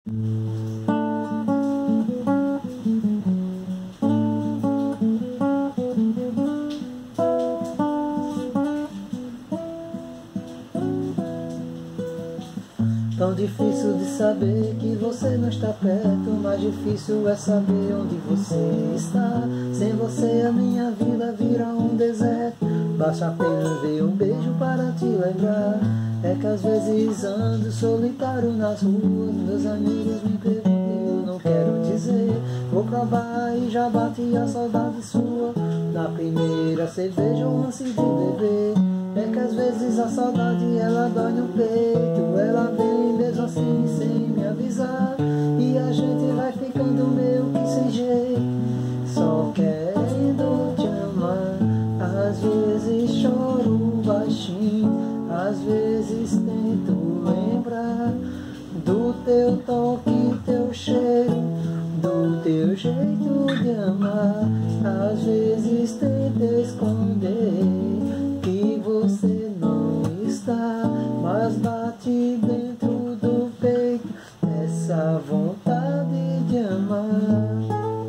Tão difícil de saber que você não está perto, mais difícil é saber onde você está. Sem você a minha vida vira um deserto, basta apenas ver um beijo para te lembrar. É que às vezes ando solitário nas ruas, meus amigos me perguntam e eu não quero dizer. Vou pra bar e já bate a saudade sua, na primeira cerveja ou antes de beber. É que às vezes a saudade ela dói no peito, ela vem mesmo assim sem me avisar, e a gente vai ficando meio que sem jeito, só querendo te amar. Às vezes choro baixinho, às vezes tento lembrar do teu toque, teu cheiro, do teu jeito de amar. Às vezes tento esconder que você não está, mas bate dentro do peito essa vontade de amar.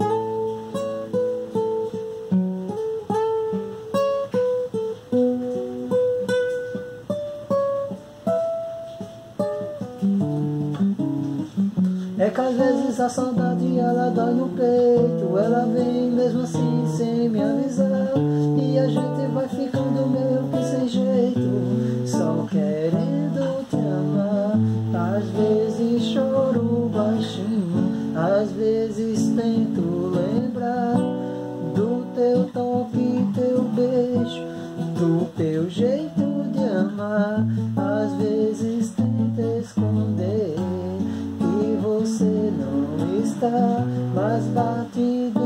É que às vezes a saudade ela dói no peito, ela vem mesmo assim sem me avisar, e a gente vai ficando meio que sem jeito, só querendo te amar. Às vezes choro baixinho, às vezes tento lembrar do teu toque, teu beijo, do teu jeito de amar. Às vezes tento esconder que você não está, mas bate